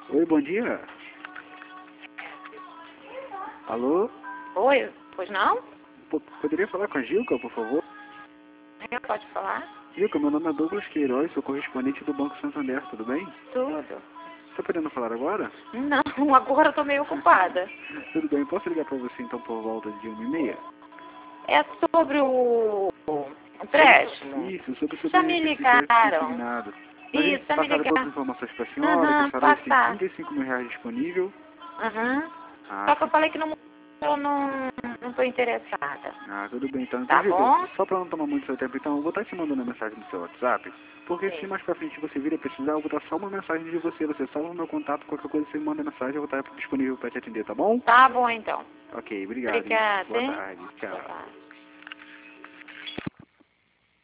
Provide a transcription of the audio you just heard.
Oi, bom dia. Alô? Oi, pois não? Poderia falar com a Gilca, por favor? Pode falar? Gilca, meu nome é Douglas Queiroz, sou correspondente do Banco Santander, tudo bem? Tudo. Tá podendo falar agora? Não, agora eu tô meio ocupada. Tudo bem, posso ligar pra você então por volta de 1h30? É sobre o empréstimo? Isso, sobre o seu Já me ligaram. consignado. Mas a Isso, gente já me passaram todas as ligaram. informações pra senhora, que a senhora hoje tem Passar. 35 mil reais disponível. Só que eu falei que eu não tô interessada. Tudo bem então. Tá Então, bom? Gilca, só pra não tomar muito seu tempo, então eu vou estar te mandando a mensagem no seu WhatsApp, porque Sim. se mais pra frente você vir a precisar, eu vou dar só uma mensagem de você salva o meu contato, qualquer coisa você me manda mensagem, eu vou estar disponível pra te atender, tá bom? Tá bom, então. Ok, obrigado. Hein? Obrigada, Boa hein? tarde, tchau. Boa tarde.